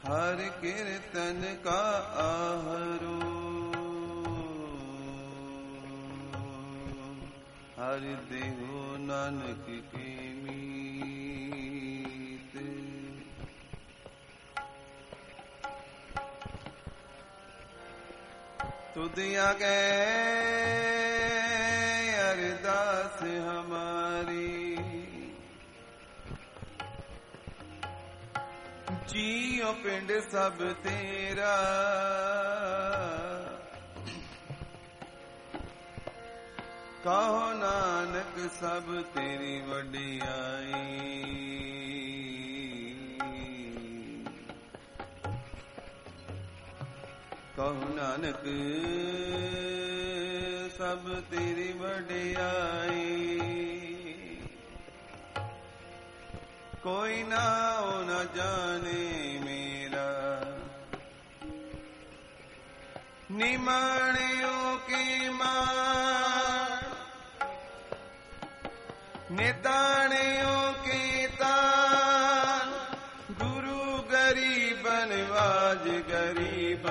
हर कीर्तन का आहरो हर देहो नानक के मीत। तुदिया गए अरदास हमारी जियो पिंड सब तेरा कहो नानक सब तेरी वडियाई। कहो नानक सब तेरी वडियाई। कोई ना हो न जाने मेरा निमाणियों की मां निताणियों की तान गुरु गरीब नवाज गरीब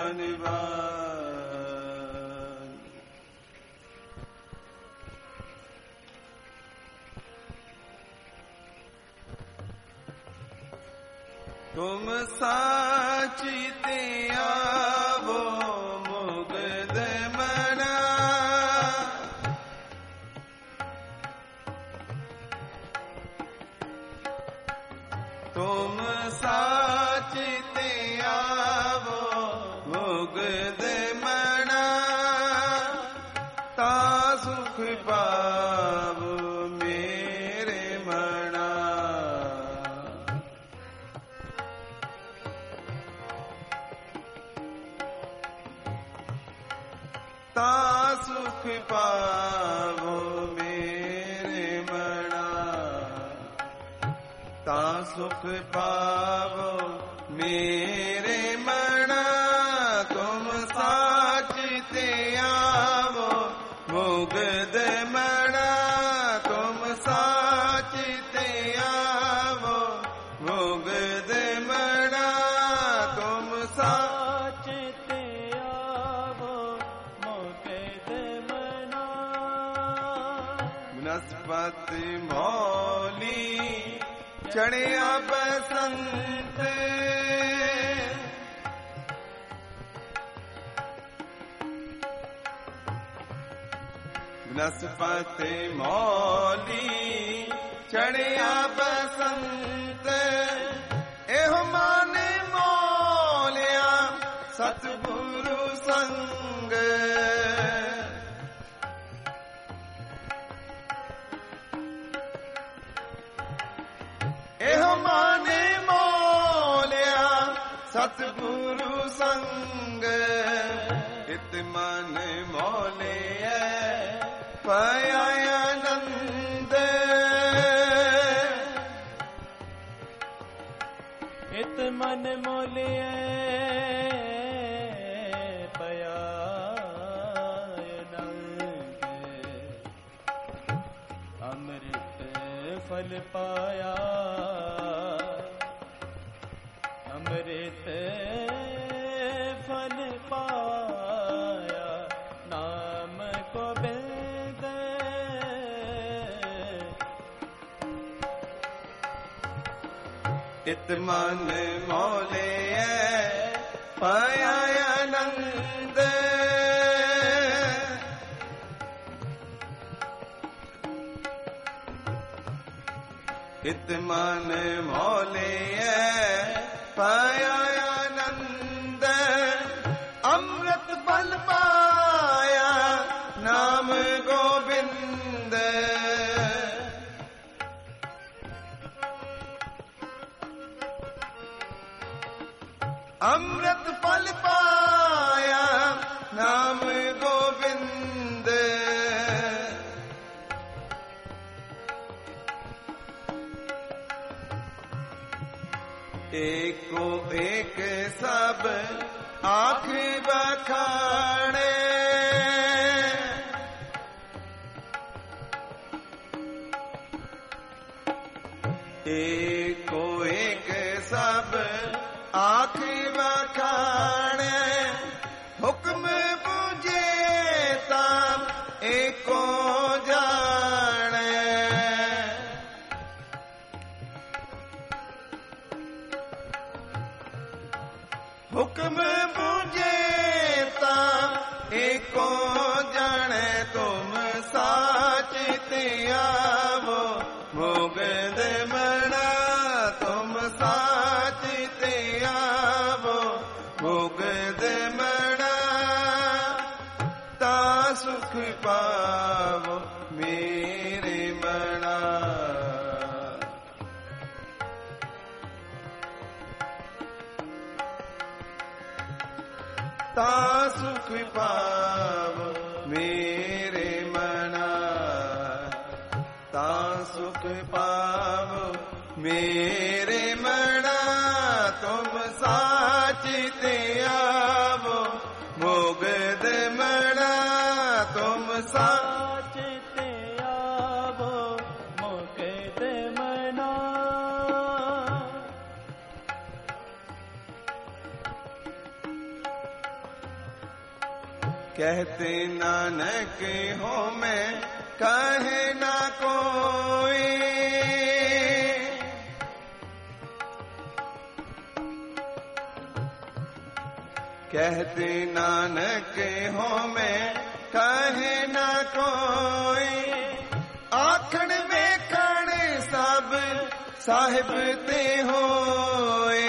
नवाज। तुम साचिते आवो मुग्ध मना तुम साचिते आवो मुग्ध मना ता सुख पावो मेरे मना। ता सुख पावो मेरे मना। ता सुख पावो मेरे मना। तुम साचते आवो मुग्ध मना। तुम साचते आवो मुग्ध मना। तुम साचते आवो मुग्ध मना। बनस्पति मौली चढ़िया बसंत बनस्पति मौली चढ़िया बसंत। एहो माने मोलिया सतगुरु संग। एहो माने मोलिया सतगुरु संग। इत मन मोले पया आनंद। इत मन मोले पया आनंद। अमृत फल पाया अमृत फल पाया नाम को बिंद। इत मन मोले पया आनंद। इत मन मोले पाया आनंद। अमृत फल पाया नाम गोविंद। अमृत फल पाया नाम गोविंद। एको एक सब आँख बखाने। एको एक सब आँख ਹੁਕਮ ਬੂਝੇ ਤਾਂ ਏਕੋ ਜਾਣੇ ਤੁਮ ਸਾਚ ਤੇ ਆਵੋ ਮੁਗਦ ਮਣਾ ਤੁਮ ਸਾਚ ਤੇ ਆਵੋ ਮੁਗਦ ਮਣਾ ਤਾ ਸੁਖ ਪਾਵੋ ਮੇਰੇ ਮਣਾ ਤਾ ਸੁਖ ਪਾਵੋ ਮੇਰੇ ਮਨਾ ਤਾ ਸੁਖ ਪਾਵੋ ਮੇਰੇ ਮਨਾ ਤੁਮ ਸਾਚ ਤੇ ਆਵੋ ਮੁਗਦ ਮਨਾ ਤੁਮ ਸਾਚ ਤੇ ਆਵੋ ਮੁਗਦ ਮਨਾ कहते नानक हो मैं कहे ना कोई कहते नानक हो मैं कहे ना कोई आखण वेखण सब साहिब ते होए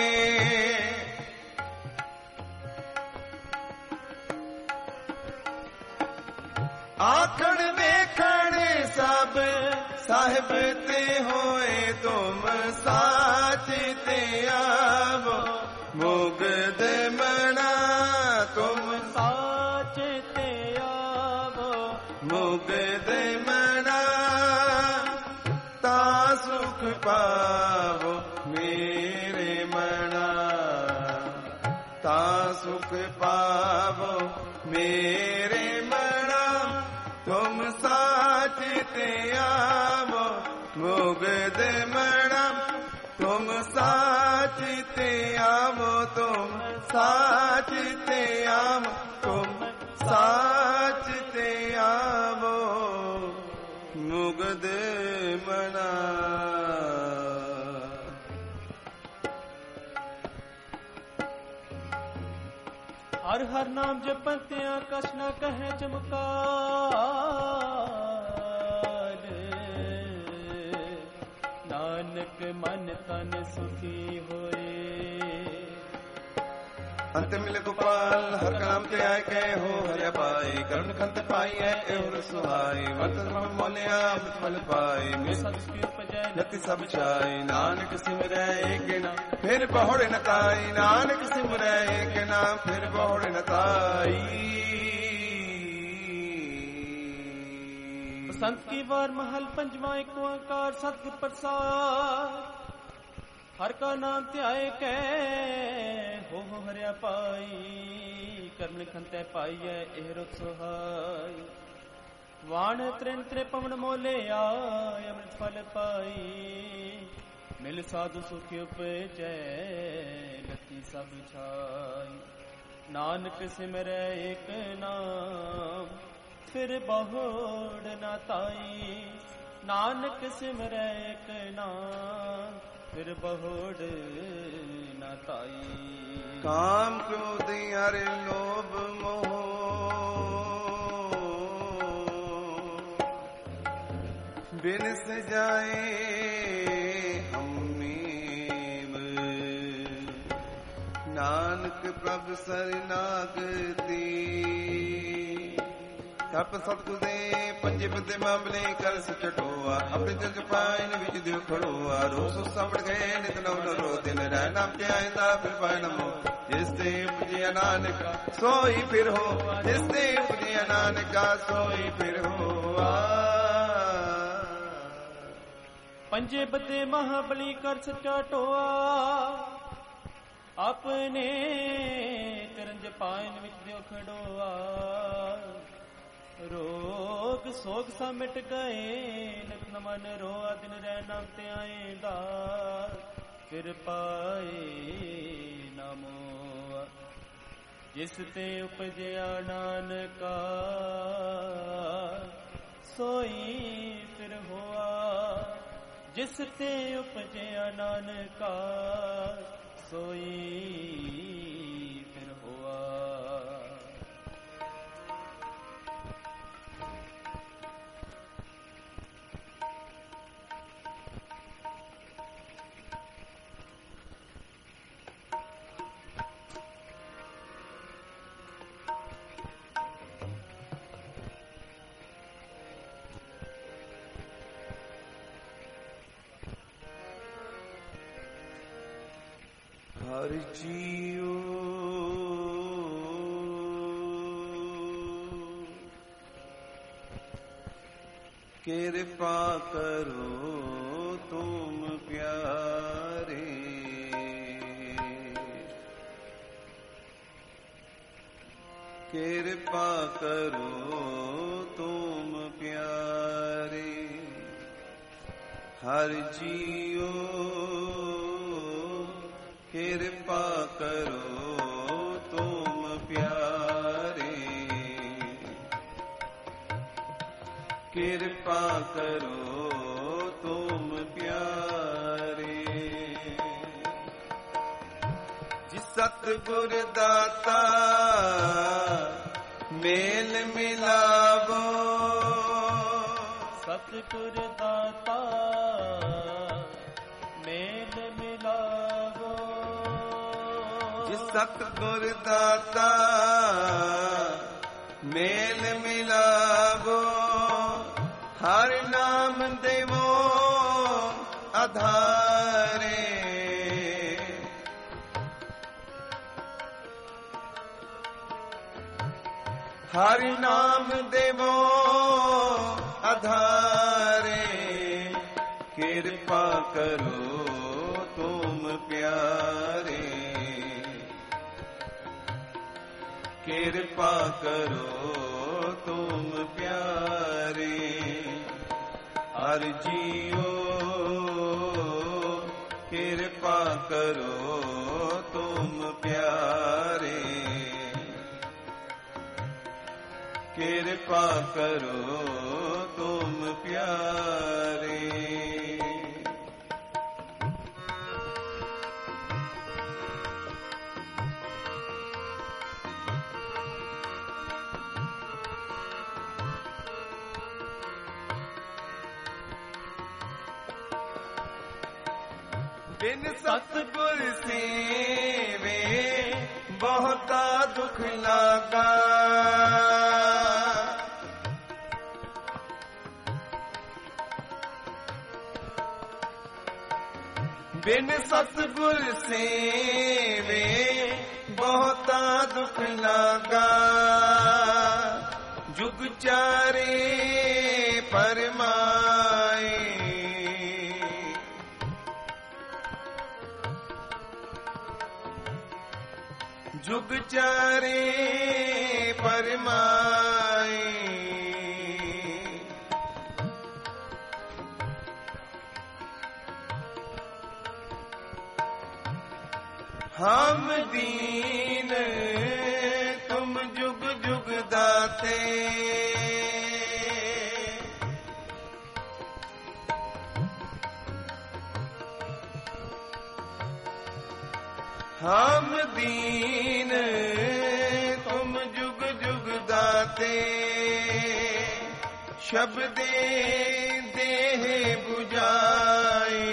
आखण वेखण सब साहिब ते होए तुम साच ते आवो मुगद मना तुम साच ते आवो मुगद मना ता सुख पावो मेरे मना ता सुख पावो मेरे मना तुम साच ते आवो मुगद मना तुम साच ते आवो तुम साच ते आवो तुम साच ते आवो मुगद मना हर हर नाम जपत्या कछ न कहे चमकार नानक मन तन सुखी होए अंत मिल गोपाल हर काम ते आए के हो हरिया पाई करुण खंत पाई है और सुहाई वर्तन मोलिया फल पाई मैं सत्य उपजय नति सब छाई नानक सिमरै एक नाम फिर बहुड़ न ताई नानक सिमरै एक नाम फिर बहुड़ न ताई बसंत की वार महल पंजवा एक ओंकार सतगुर प्रसाद हर का नाम ध्याए कै हो हरिया पाई कर्म लिखन तै पाई है एह रुख सुहाई वाण त्रिन त्रे पवन मोले आय अमृत फल पाई मिल साधु सुख उपजै लती सब छाई नानक सिमरै एक नाम फिर बहुड़ न ताई नानक सिमरै एक नाम फिर बहुड़ न ताई काम क्रोध हरि लोभ मोह बिनस जाए हमीम नानक प्रभ सरनागति तप सतगुर दे पंजे बंदे मामले कर सचटोआ अपने दिल च पाइन विच दिल खड़ोआ रोस सावड़ गए नित नव रो दिन रह नाम के आयंदा फिर पाए नमो जिस ते उपजिया नानका सोई फिर हो जिस ते उपजिया नानका सोई फिर हो पंजे बदे महाबली कर सच्चा टोआ अपने करंज पाइन विच दिल खड़ोआ रोग सोग सा मिट गए नित न मन रोआ दिन रह नाम ते आएंदा फिर पाए नामो जिस ते उपजया नानका सोई फिर हुआ जिस ते उपजया नानका सोई हर जियो कृपा करो तुम प्यारे, कृपा करो तुम प्यारे, हर जियो कृपा करो तुम प्यारे, कृपा करो तुम प्यारे। जिस सतगुर दाता मेल मिलावो, सतगुर दाता मेल मिलावो, जिस सतगुर दाता मेल मिलावो, हर नाम देवो आधारे, हर नाम देवो आधारे, कृपा करो तुम प्यारे, कृपा करो तुम प्यारे, हर जियो कृपा करो तुम प्यारे, कृपा करो तुम प्यारे। बिन सतगुर सेवे बहुता दुख लागा, बिन सतगुर सेवे बहुता दुख लागा, जुग चारे परमाए, जुग चारे परमाए, हम दीन तुम जुग जुग दाते, हम दीन तुम जुग जुग दाते, शब्दे देह बुझाए,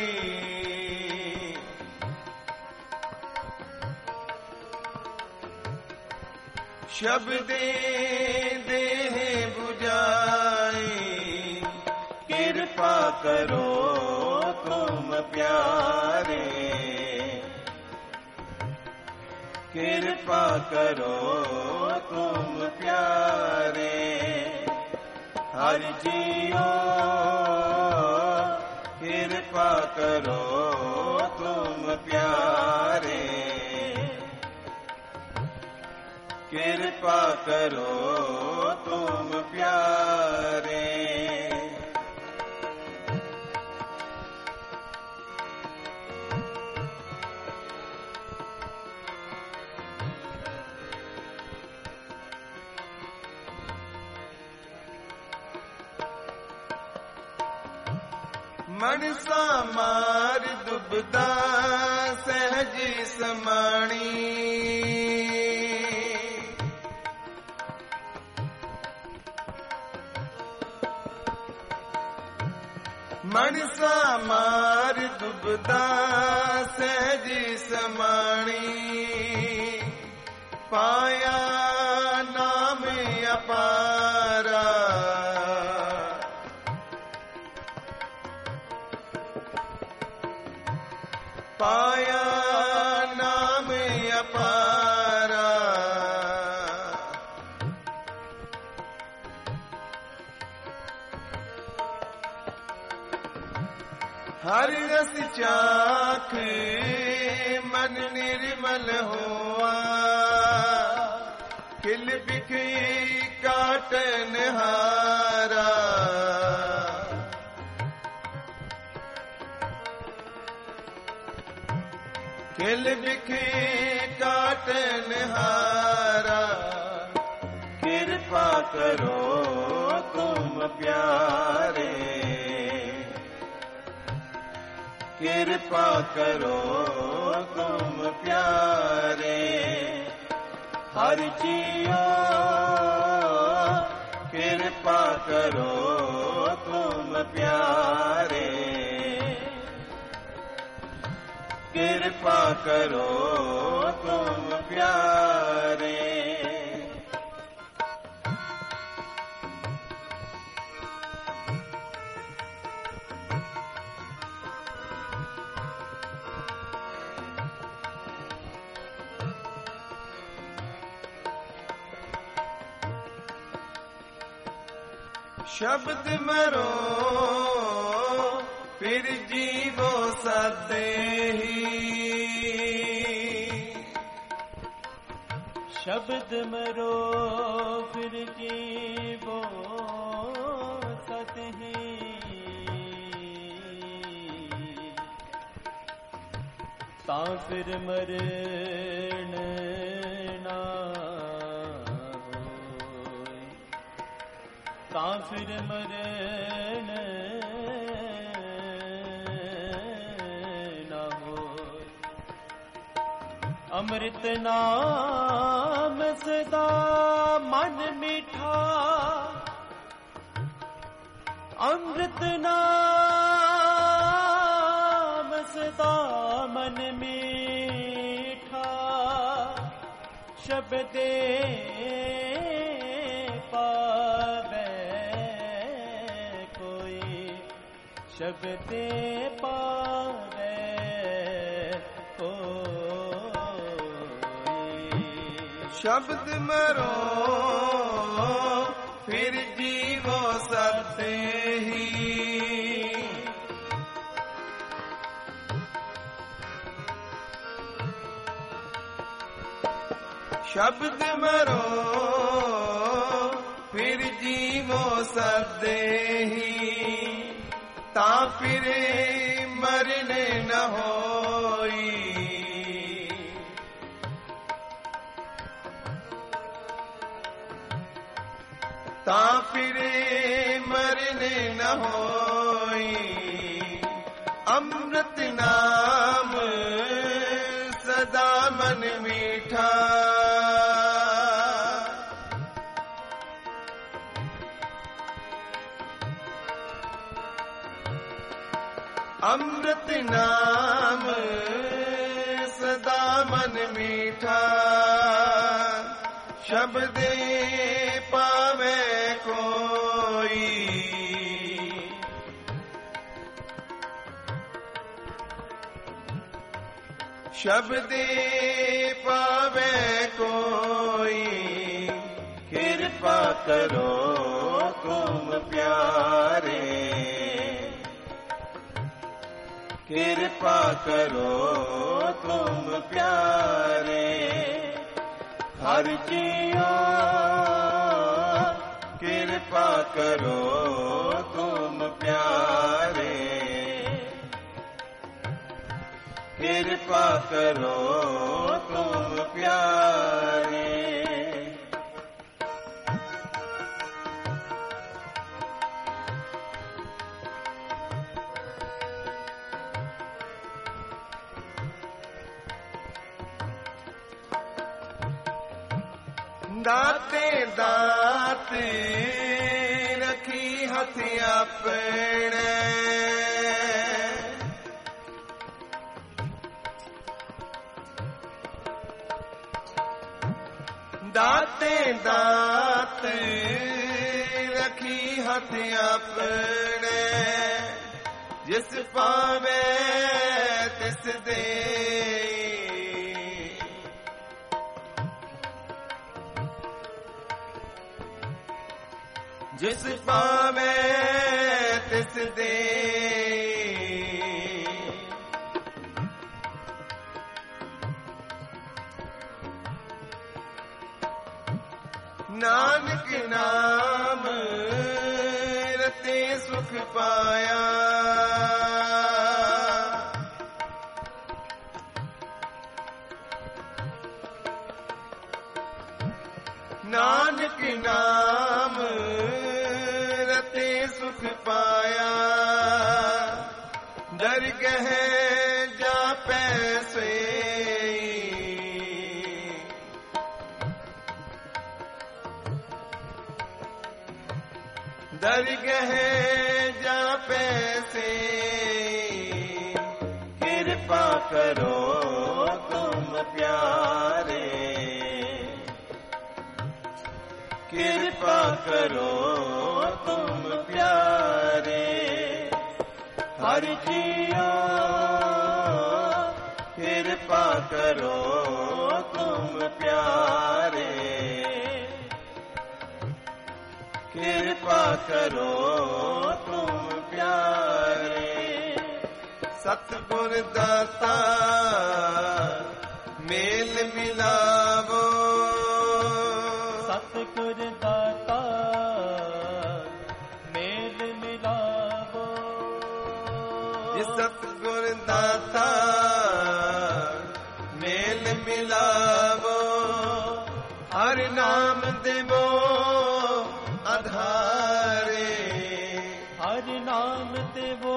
शब्दे देह बुझाए, कृपा करो तुम प्यारे, कृपा करो तुम प्यारे, हर जियो कृपा करो तुम प्यारे, कृपा करो तुम प्यारे। मनसा मार दुबदा सहज समाणी, मनसा मार दुबदा सहज समाणी, पाया नाम अपारा, पाया नाम अपारा हरि रस चाख मन निर्मल हुआ खिल बिखी काटन हारा खिल बिखी काटन हारा कृपा करो तुम प्यारे कृपा करो तुम प्यारे हर जियो कृपा करो तुम प्यारे कृपा करो तुम प्यारे शब्द मरो फिर जीवो सदे ही शब्द मरो फिर जीवो सदे ही ता फिर मरण ना ता फिर मरण न हो अमृत नाम सदा मन मीठा अमृत नाम सदा मन मीठा शब्दे शब्दे पावे कोई शब्द मरो फिर जीवो सदे ही शब्द मरो फिर जीवो सदे ही ता फिर मरने न होई ता फिर मरने न होई अमृत नाम सदा मन मीठा अमृत नाम सदा मन मीठा शब्दे पावे कोई शब्दे पावे कोई कृपा करो तुम प्यारे कृपा करो तुम प्यारे हर जियो कृपा करो तुम प्यारे कृपा करो तुम प्यारे दाते दात रखी हथि अपने दाते दात रखी हथि अपने जिस पावे तिस दे जिस पावे तिस दे। नानक नाम रते सुख पाया। नानक नाम रते सुख पाया। दरगह जा पैसे दरगह जा पैसे। कृपा करो तुम प्यारे। कृपा करो तुम प्यारे। हर जियो कृपा करो तुम प्यारे। कृपा करो तुम प्यारे। सतगुर दाता मेल मिलावो। सतगुर दाता मेल मिलावो। जिस सतगुर दाता मेल मिलावो। हर नाम देवो आधारे। हर नाम देवो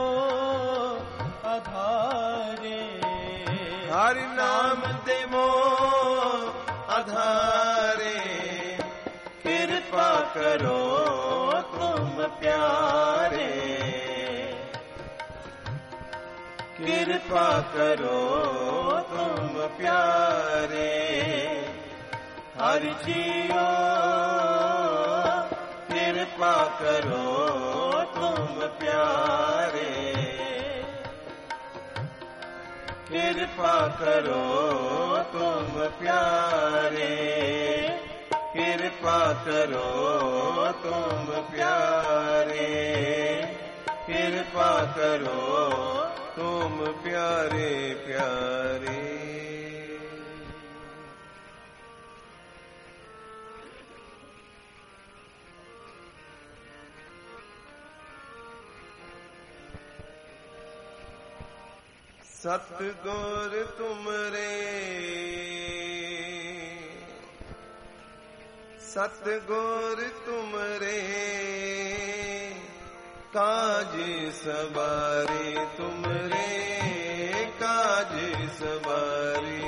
आधारे। हर नाम देवो आधारे। कृपा करो तुम प्यारे। कृपा करो तुम प्यारे। हर जियो कृपा करो तुम प्यारे। कृपा करो तुम प्यारे। कृपा करो तुम प्यारे। कृपा करो तुम प्यारे प्यारे। सतगुर तुमरे। सतगुर तुमरे। काज सवारे तुमरे। काज सवारे।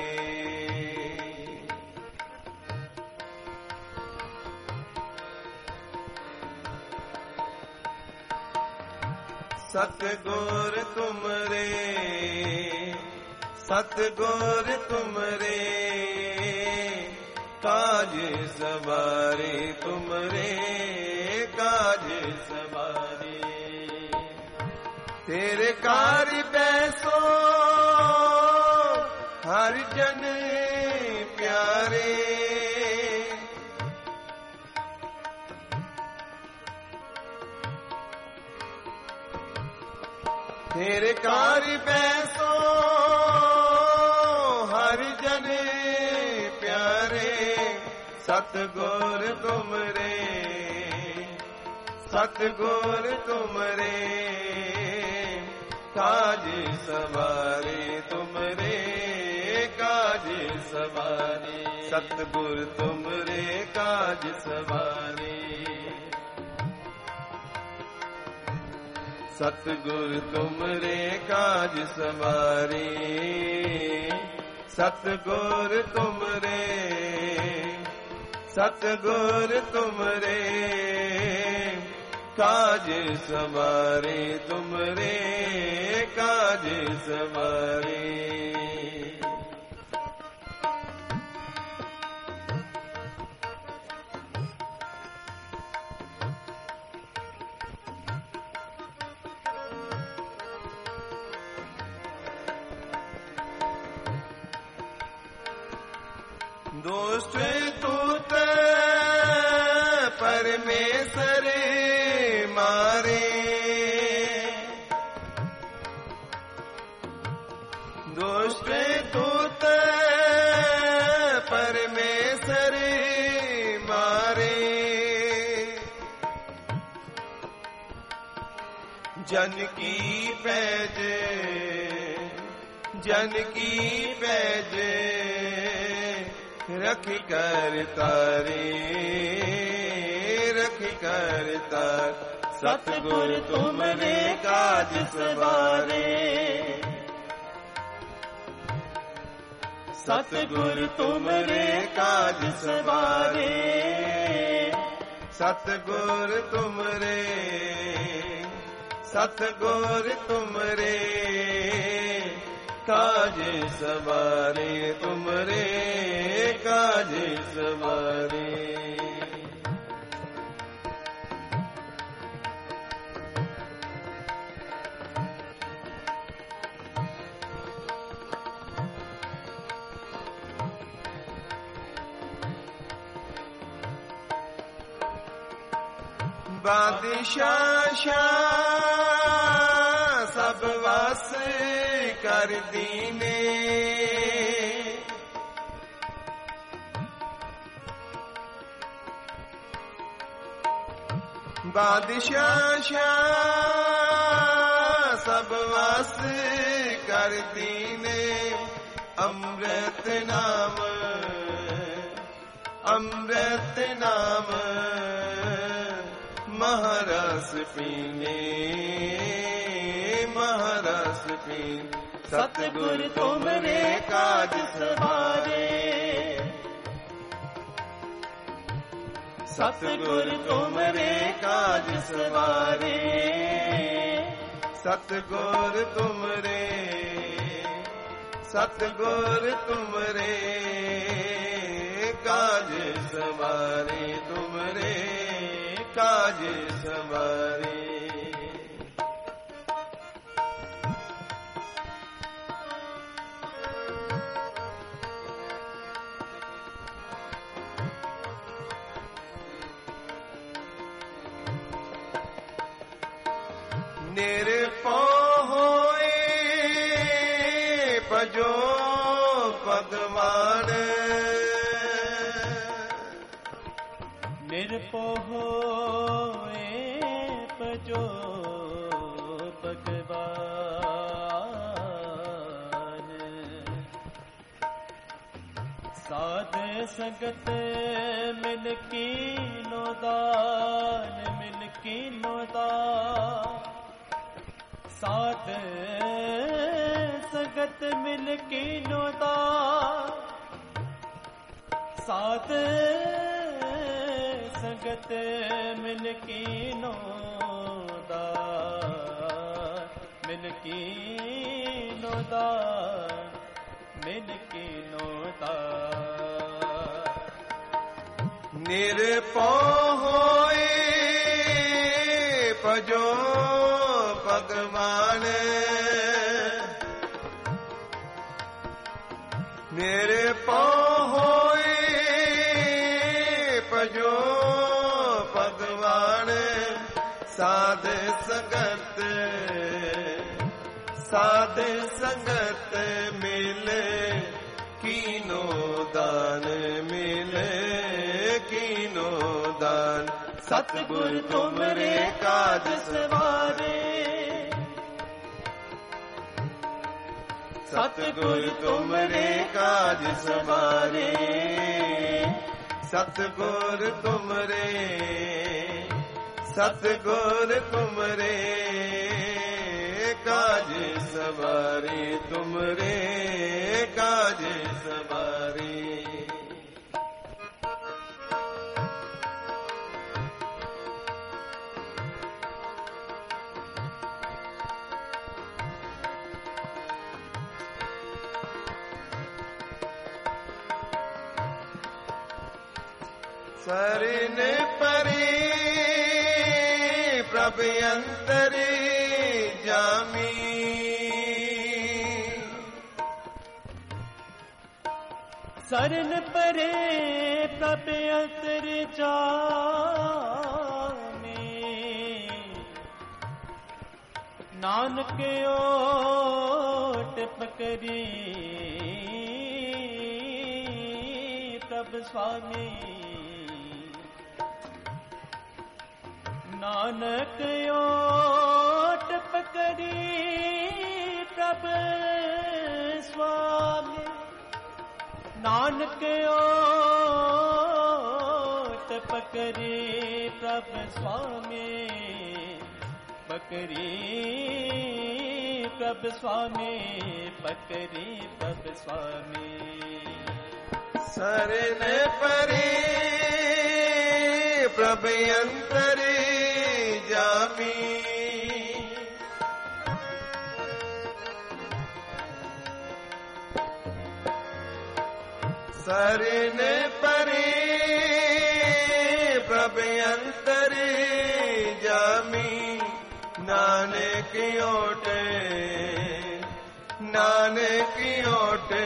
सतगुर तुमरे। सतगुर तुमरे। काज सवारे तुमरे। काज सवारे। तेरे कारी बैसो हर जन प्यारे। तेरे कारी बैसो हर जन प्यारे। सतगुर तुमरे। सतगुर तुमरे। काज सवारे तुमरे। काज सवारे। सतगुर तुमरे। काज सवारे। सतगुर तुमरे। काज सवारे। सतगुर तुमरे। सतगुर तुमरे। काज सवारे तुमरे। काज सवारे। दोष तूत परमेश्वर ਪਰਮੇਸ਼ਰ ਮਾਰੇ ਜਨ ਕੀ ਪੈਜ ਜਨ ਕੀ ਪੈਜ ਰਖ ਕਰ ਤਾਰੇ ਰਖ ਕਰ ਤਾਰ ਸਤਿਗੁਰ ਤੁਮਰੇ ਕਾਜ ਸਵਾਰੇ ਸਤਿਗੁਰ ਤੁਮਰੇ ਕਾਜ ਸਵਾਰੇ ਸਤਿਗੁਰ ਤੁਮਰੇ ਸਤਿਗੁਰ ਤੁਮਰੇ ਕਾਜ ਸਵਾਰੇ ਤੁਮਰੇ ਕਾਜ ਸਵਾਰੇ ਬਾਦਸ਼ਾਹ ਸ਼ਾਹ ਸਭ ਵਸ ਕਰ ਦੀਨੇ ਬਾਦਸ਼ਾਹ ਸ਼ਾਹ ਸਭ ਵਸ ਕਰ ਦੀਨੇ ਅੰਮ੍ਰਿਤ ਨਾਮ ਅੰਮ੍ਰਿਤ ਨਾਮ ਮਹਾਰਸ ਪੀਨੇ ਮਹਾਰਸ ਪੀਨ ਸਤਿਗੁਰ ਤੁਮਰੇ ਕਾਜ ਸਵਾਰੇ ਸਤਿਗੁਰ ਤੁਮਰੇ ਕਾਜ ਸਵਾਰੇ ਸਤਿਗੁਰ ਤੁਮਰੇ ਸਤਿਗੁਰ ਤੁਮਰੇ ਕਾਜ ਸਵਾਰੇ ਤੁਮਰੇ ਕਾਜ ਸਵਾਰੇ ਨਿਰਭਉ ਹੋਏ ਭਜੋ ਭਗਵਾਨ ਨਿਰਭਉ ਹੋਏ ਭਜੋ ਭਗਵਾਨ ਸਾਧ ਸੰਗਤ ਮਿਲ ਕੀਨੋ ਦਾਨ ਮਿਲ ਕੀਨੋ ਦਾਨ ਸਾਧ ਸੰਗਤ ਮਿਲ ਕੀਨੋ ਦਾਨ ਸਾਧ ਸੰਗਤ ਮਿਲ ਕੀਨੋ ਦਾਨ ਮਿਲ ਕੀਨੋ ਦਾਨ ਮਿਲ ਕੀਨੋ ਦਾਨ ਨਿਰਭਉ ਹੋਏ ਭਜੋ ਭਗਵਾਨ ਨਿਰਭਉ ਹੋਏ ਭਜੋ ਭਗਵਾਨ ਸਾਧ ਸੰਗਤ ਸਾਧ ਸੰਗਤ ਮਿਲ ਕੀਨੋ ਦਾਨ ਮਿਲ ਕੀਨੋ ਦਾਨ ਸਤਿਗੁਰ ਤੁਮਰੇ ਕਾਜ ਸਵਾਰੇ ਸਤਿਗੁਰ ਤੁਮਰੇ ਕਾਜ ਸਵਾਰੇ ਸਤਿਗੁਰ ਤੁਮਰੇ ਸਤਿਗੁਰ ਤੁਮਰੇ ਕਾਜ ਸਵਾਰੇ ਤੁਮਰੇ ਕਾਜ ਸਵਾਰੇ ਸਰਨ ਪਰੇ ਪ੍ਰਭ ਅੰਤਰ ਜਾਮੀ ਸਰਨ ਪਰੇ ਪ੍ਰਭ ਅੰਤਰ ਜਾਮੀ ਨਾਨਕ ਓਟ ਪਕਰੀ प्रभ स्वामी नानक ओट पकड़ी प्रभ स्वामी नानक ओट पकड़ी प्रभ स्वामी पकड़ी प्रभ स्वामी पकड़ी प्रभ स्वामी शरण परे प्रभ अंतरे जामी शरण परे प्रभ अंतरे जामी नानक ओटे नानक ओटे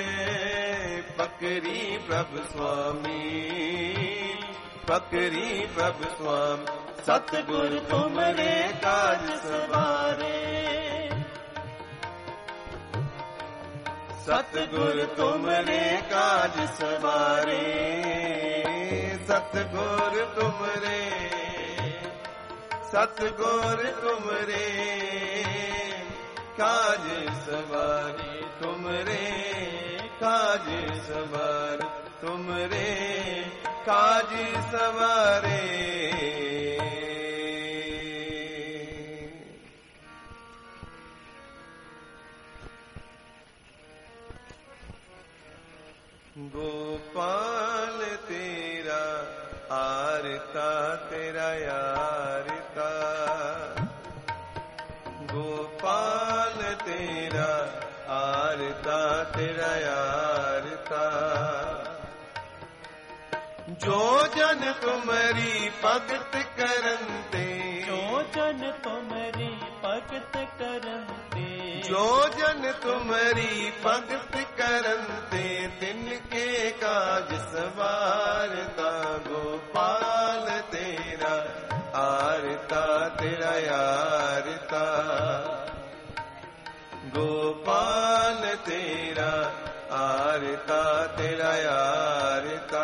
पकड़ी प्रभ स्वामी पकड़ी प्रभ स्वामी सतगुर तुमरे काज सवारे सतगुर तुमरे काज सवारे सतगुर तुमरे सतगुर तुमरे काज सवारे तुमरे काज सवार तुमरे काज सवारे गोपाल तेरा आरता तेरा यारता गोपाल तेरा आरता तेरा यारता जो जन तुम्हारी भगत करंते जो जन तुम्हारी भगत करंते जो जन तुम्हारी भगत करंते तिनके काज सवारता गोपाल तेरा आरता तेरा यारता गोपाल तेरा आरता तेरा यारता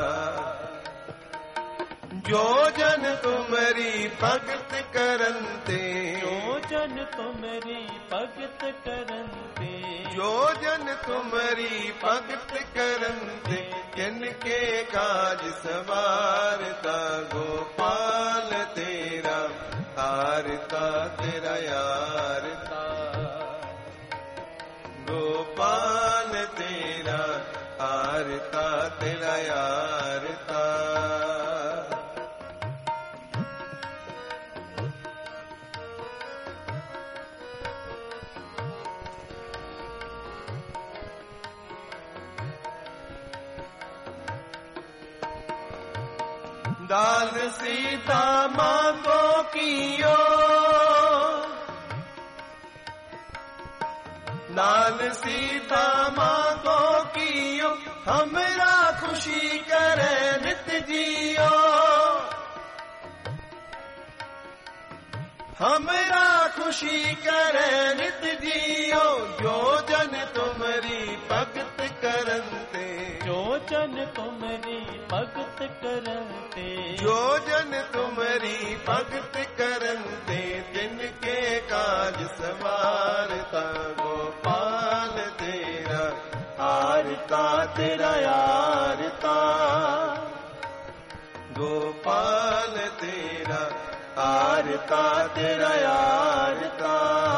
जो जन तुम्हारी भगत करंते जो जन तुम्हारी भगत करंते जो जन तुम्हारी भगत करंते किनके काज सवारता गोपाल तेरा आरता तेरा यारता गोपाल तेरा आरता तेरा यारता दान सीता माँ को कियो दान सीता माँ को कियो हमरा खुशी करे नित जियो हमरा खुशी करे नित जियो जो जन तुम्हारी भगत करंते जो जन तुम्हारी भगत करंते जो जन तुम्हारी भगत करंते जिनके काज सवारता गोपाल तेरा आरता तेरा यारता गोपाल तेरा आरता तेरा यारता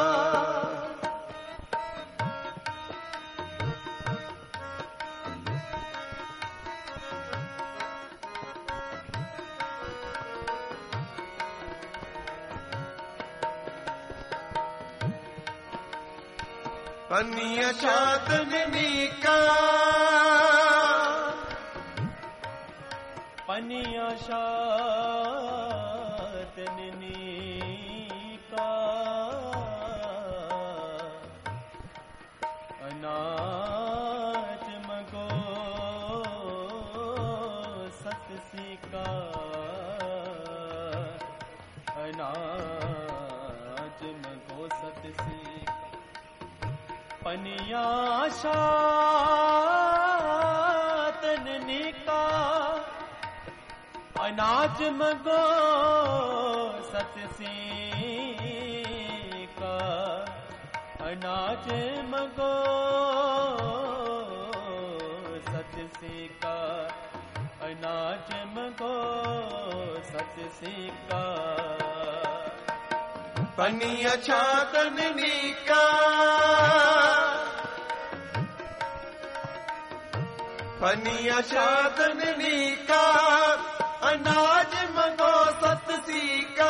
पनिया चांदनी का पनिया चांदनी का अनाज मगो सतसी का अनाज मगो सतसी पनिया शातननी नीका अनाज मंगो सत्य सीका अनाज मंगो सत्य सीका अनाज मंगो सत्य सीका पनिया छातन नीका पनिया छातन नीका अनाज मंगो सत सीका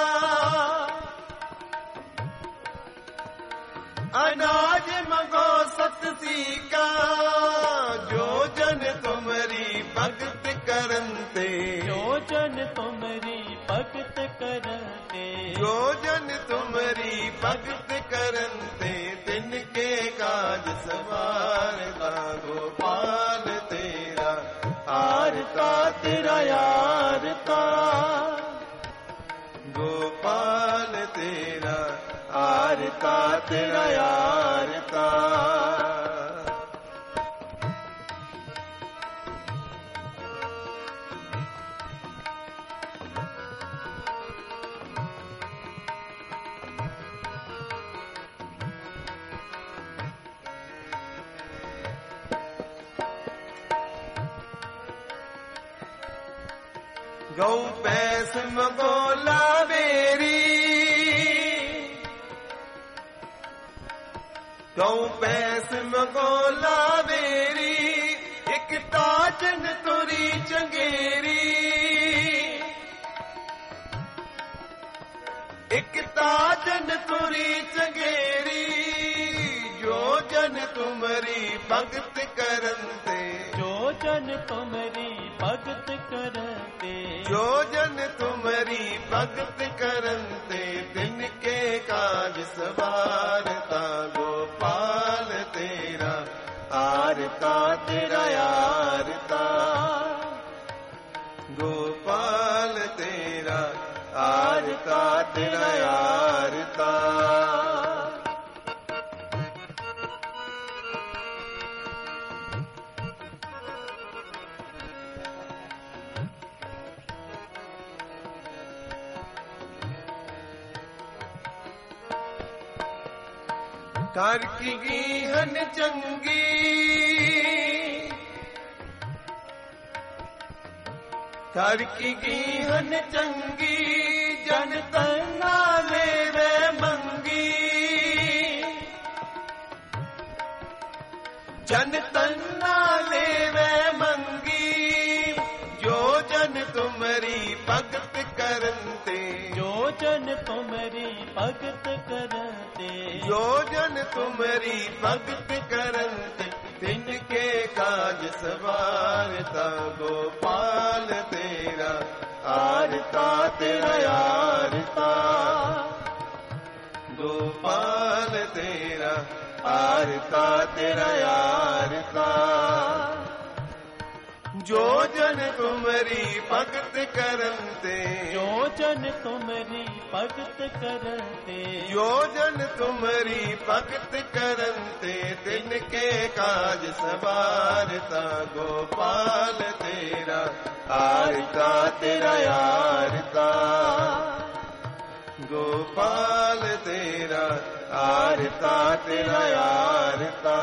अनाज मंगो सत सीका जो जन तुमरी भगत करते जो जन तुमरी भगत करते जो जन तुमरी भगत करते तिनके काज सवारता गोपाल तेरा आरता तेरा यारता गोपाल तेरा आरता तेरा यारता गौ पैस मगोला बेरी गौ पैस मगोला बेरी एक ताजन तुरी चंगेरी एक ताजन तुरी चंगेरी जो जन तुमरी भगत करते जो जन तुमरी भगत करते जो जन तुमरी भगत करते तिनके काज सवारता गोपाल तेरा आरता तेरा यारता गोपाल तेरा आरता तेरा यारता कर की गीहन चंगी कर की गीहन चंगी जन तना ले वे मंगी जन तना ले वे मंगी जो जन तुमरी भगत करते जो जन तुमरी भगत करते जो जन तुमरी भगत करते तिनके काज सवारता गोपाल तेरा आरता तेरा यारता गोपाल तेरा आरता तेरा यारता जो जन तुमरी भगत करते जो जन तुमरी भगत करते जो जन तुमरी भगत करते तिनके काज सवारता गोपाल तेरा आरता तेरा यारता गोपाल तेरा आरता तेरा यारता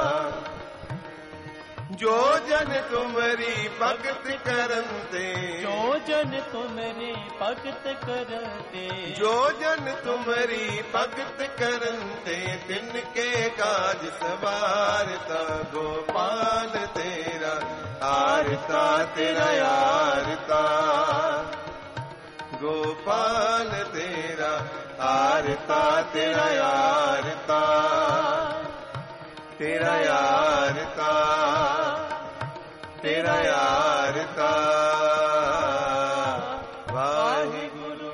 जो जन तुमरी भगत करते जो जन तुमरी भगत करते जो जन तुमरी भगत करते तिनके काज सवारता गोपाल तेरा आरता तेरा यारता गोपाल तेरा आरता तेरा यारता तेरा यारता तेरा यारता वाहिगुरु।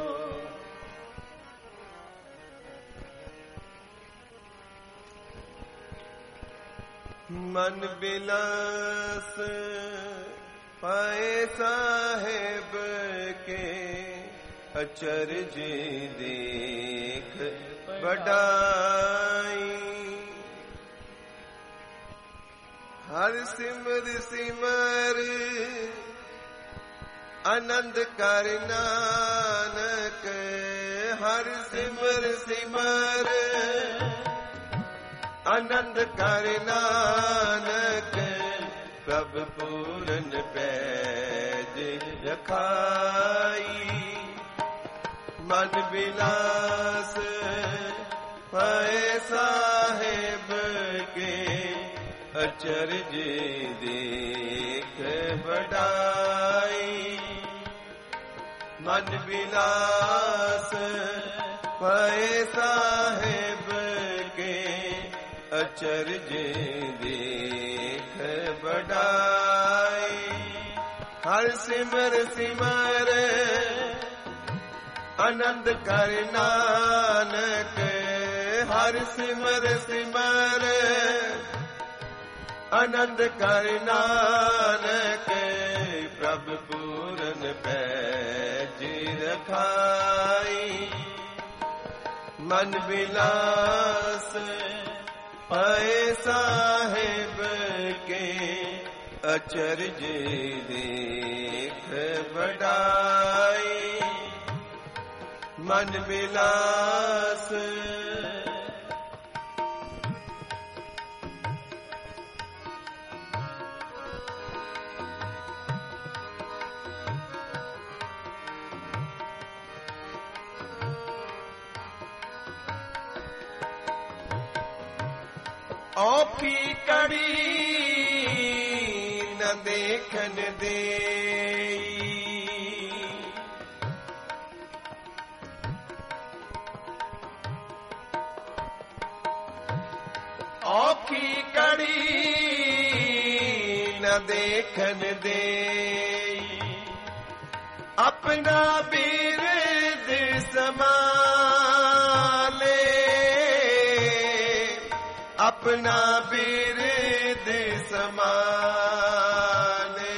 मन बिलास पाए साहेब के अचरज देख बढ़ाई हर सिमर सिमर आनंद कर नानक, हर सिमर सिमर आनंद कर नानक, प्रभ पूरन पैज रखाई, मन विलास भय साहेब के, अचरज देख बढ़ाई, मन विलास भय साहेब के, अचरज देख बढ़ाई, हर सिमर सिमर आनंद कर नानक, हर सिमर सिमर आनंद कर नानक, प्रभ पूरन पैज रखाई, मन विलास भय साहेब के, अचरज देख बढ़ाई, मन विलास औखी कड़ी न देखन दे, औखी कड़ी न देखन दे, अपना बिरद संभाले, अपना बिरद संभाले,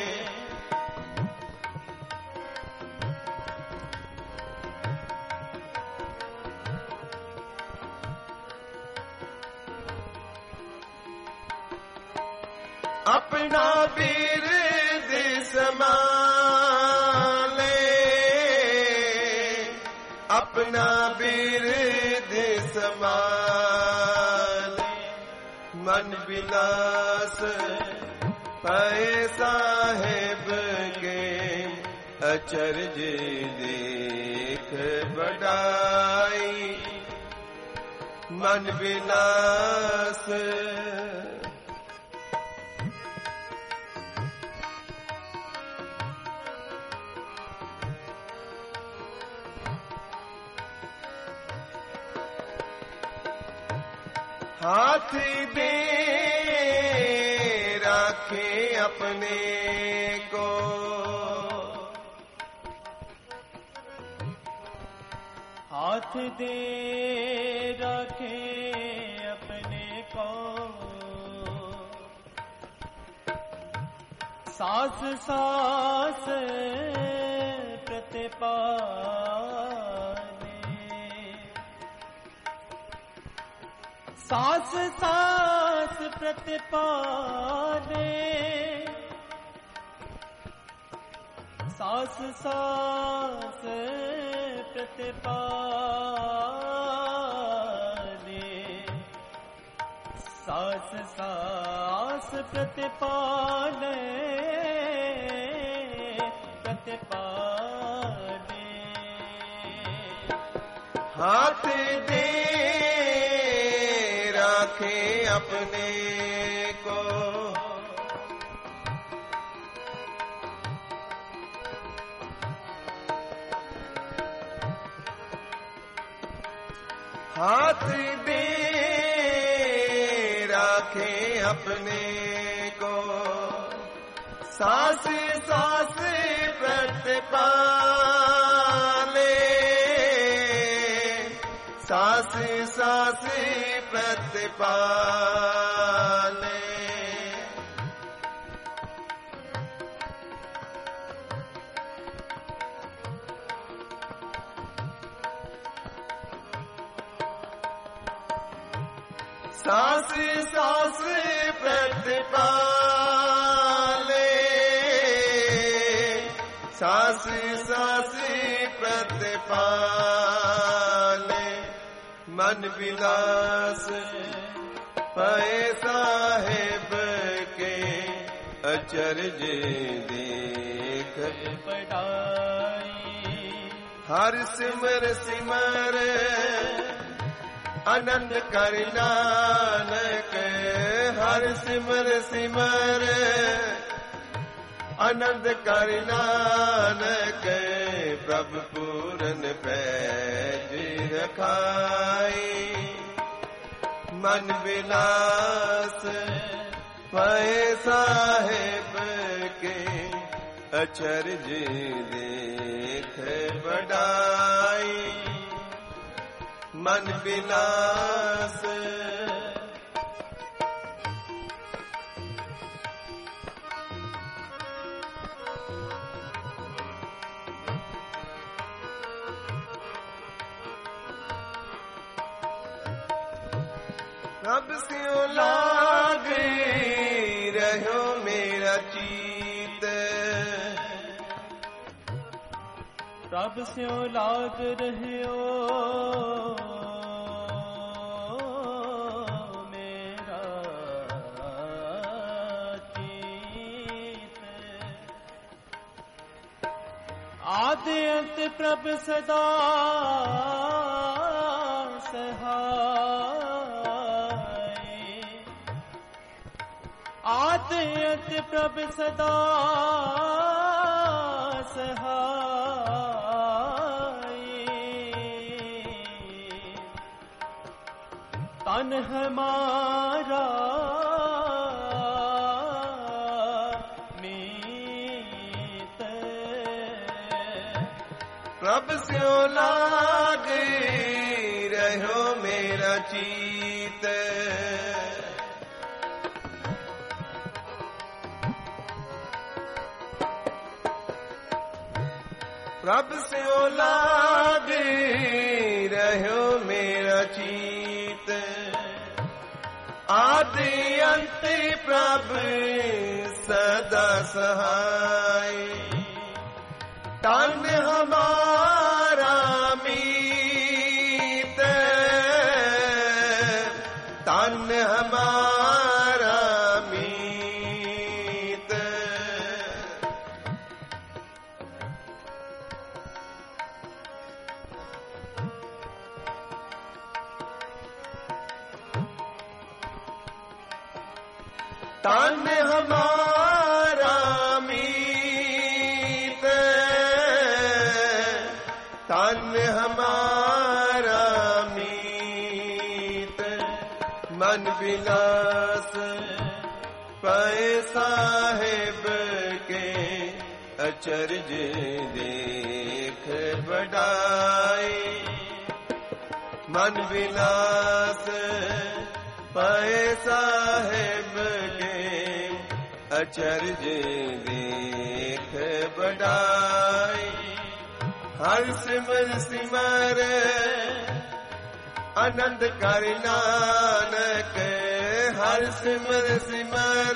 अपना बिरद संभाले, अपना बिरद संभाले, मन विलास भय साहेब के, अचरज देख बढ़ाई, मन विलास हाथ दे राखे अपने को, हाथ दे राखे अपने को, सांस सांस प्रतिपाले, सांस सांस प्रतिपाले, सांस सांस प्रतिपाले, सांस सांस प्रतिपाले, प्रतिपाले, हाथ दे राखे अपने को, हाथ दे राखे अपने को, सांस सांस प्रतिपाले, सांस सांस प्रतिपाले, सास सास प्रतिपाले, सास सास प्रतिपाले, मन विलास पाए साहेब के अचरज देख बढ़ाई। हर सिमर सिमर आनंद कर नानक, हर सिमर सिमर आनंद कर नानक, प्रभु पूरन पैज रखाई। मन विलास पाए साहेब के अचरज देख बढ़ाई। मन विलास रब से लाग रहो मेरा चीत, रब से लाग रहो मेरा चीत। आदि अंत प्रभ सदा सहाय, आदि अंत प्रभ सदा सहाय। तन हमारा मीत, प्रभ से लाग रहो मेरा चीत। प्रभ से लाग रहो मेरा चीत। आदि अंत प्रभ सदा सहाय। तन हमारा मीत, तन हमारा मीत। तन हमारा मीत, तन हमारा मीत। मन विलास पाए साहेब के अचरज देख बढ़ाई। मन विलास पाए साहेब के अचरज देख बढ़ाई। हर सिमर सिमर आनंद कर नानक, हर सिमर सिमर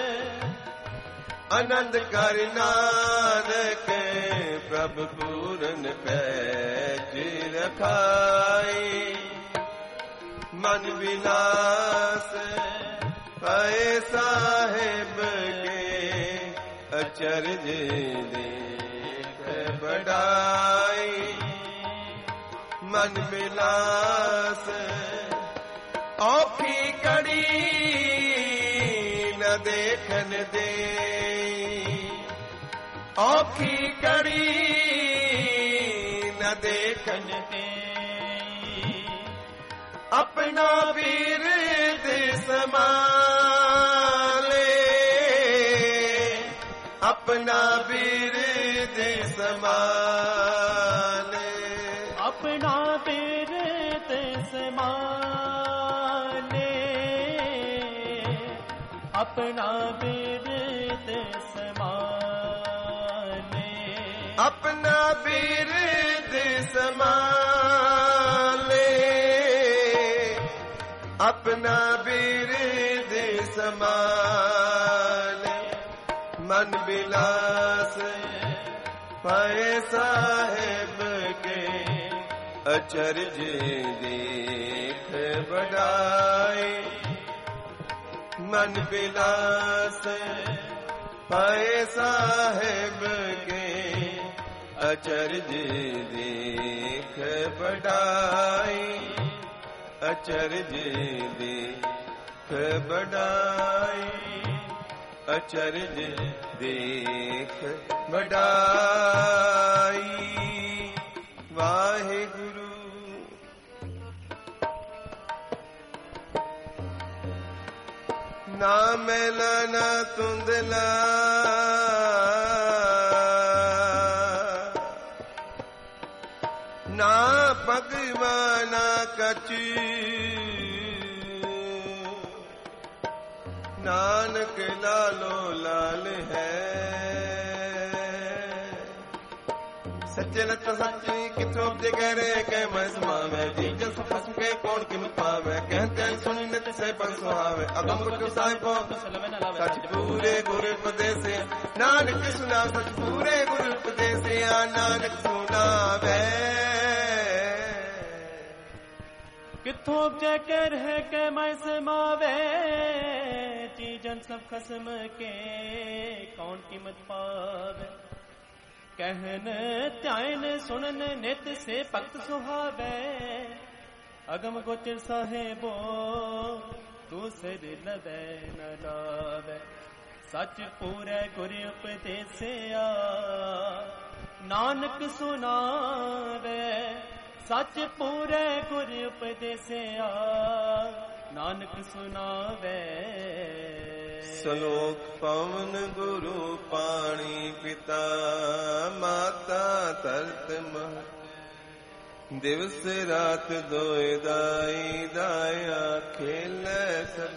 आनंद कर नानक, प्रभु पूरन पैज रखाई। मन विलास पाए साहेब के अचरज देख बढ़ाई। मन विलास औखी कड़ी न देखन दे, औखी कड़ी न देखन दे। अपना वीर संभाले, अपना वीर संभाले, अपना वीर संभाले, अपना वीर संभाले, अपना वीर संभाले, ਆਪਣਾ ਬਿਰਦ ਸਮਾਨ ਮਨ ਬਿਲਾਸ ਪਾਏ ਸਾਹਿਬ ਕੇ ਅਚਰਜ ਦੇਖ ਬੜਾਈ ਮਨ ਬਿਲਾਸ ਪਾਏ ਸਾਹਿਬ ਕੇ ਅਚਰਜ ਦੇਖ ਬੜਾਈ ਅਚਰਜ ਦੇਖ ਬੜਾਈ ਅਚਰਜ ਦੇਖ ਬੜਾਈ ਵਾਹਿਗੁਰੂ ਨਾ ਮੈਲਾ ਨਾ ਧੁੰਦਲਾ ਨਾ ਭਗਵਾਨਾ ਕਚ ਨਾਨਕ ਲਾਲੋ ਲਾਲ ਹੈ ਸੱਚੇ ਨਤ ਸੱਚੀ ਕਿਥੋਂ ਉਪਜੇ ਕਹਿ ਰਹੇ ਕਹਿ ਮੈਂ ਸਮਾਵੇ ਜੀ ਜਸ ਫਸ ਕੇ ਕੌਣ ਕਿਨ ਪਾਵੇ ਕਹਿੰਦੇ ਸੁਣੀ ਨਿਤ ਸੇ ਪਰ ਸੁਹਾਵੇ ਅਗਮ ਗੁਰ ਸਾਹਿਬੋ ਸੱਚ ਪੂਰੇ ਗੁਰ ਉਪਦੇਸੇ ਨਾਨਕ ਸੁਣਾ ਸੱਚ ਪੂਰੇ ਗੁਰ ਉਪਦੇਸੇ ਆ ਨਾਨਕ ਸੁਣਾਵੇ ਕਿਥੋਂ ਉਪਜੇ ਕਹਿ ਰਹੇ ਕਹਿ ਮੈਂ ਸਮਾਵੇ ਜਨ ਸਭ ਖਸਮ ਕੇ ਕੌਣ ਕੀਮਤ ਪਾਵੇ ਕਹਿਨ ਧਿਆਨ ਸੁਣਨ ਨਿਤ ਸੇ ਭਗਤ ਸੁਹਾਵੇ ਅਗਮ ਗੋਚਰ ਸਾਹਿਬੋ ਤੂੰ ਸਿਰ ਲਵੈ ਨ ਲਾਵੇ ਸੱਚ ਪੂਰੇ ਗੁਰ ਉਪਦੇਸਿਆ ਨਾਨਕ ਸੁਣਾਵੇ ਸੱਚ ਪੂਰੇ ਗੁਰ ਉਪਦੇਸਿਆ ਨਾਨਕ ਸੁਣਾਵੇ ਸਲੋਕ ਪਵਨ ਗੁਰੂ ਪਾਣੀ ਪਿਤਾ ਮਾਤਾ ਧਰਤ ਮਹ ਦਿਵਸ ਰਾਤ ਦੋਇ ਦਾਈ ਦਾਇਆ ਖੇਲੇ ਸਭ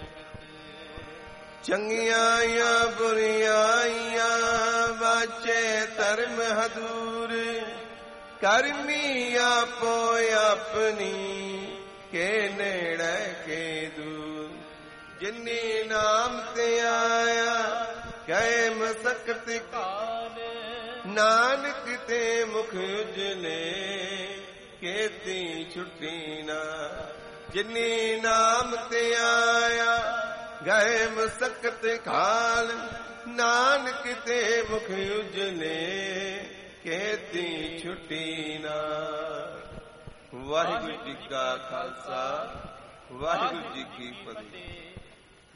ਚੰਗਿਆਈਆਂ ਬੁਰੀਆਈਆਂ ਵਾਚੇ ਧਰਮ ਹਦੂਰ ਕਰਮੀ ਆਪੋ ਆਪਣੀ ਕੇ ਨੇੜੇ ਕੇ ਦੂਰ ਜਿਨੀ ਨਾਮ ਤੇ ਆਇਆ ਕਹੇ ਮਸਕਤ ਕਾਲ ਨਾਨਕ ਤੇ ਮੁਖ ਉਜਲੇ ਕੇਤੀ ਛੁੱਟੀ ਨਾ ਜਿਨੀ ਨਾਮ ਤੇ ਆਇਆ ਗਏ ਮਸਕਤ ਕਾਲ ਨਾਨਕ ਤੇ ਮੁਖ ਉਜਲੇ ਕੇਤੀ ਛੁੱਟੀ ਨਾ। ਵਾਹਿਗੁਰੂ ਜੀ ਕਾ ਖਾਲਸਾ ਵਾਹਿਗੁਰੂ ਜੀ ਕੀ ਫਤਿਹ।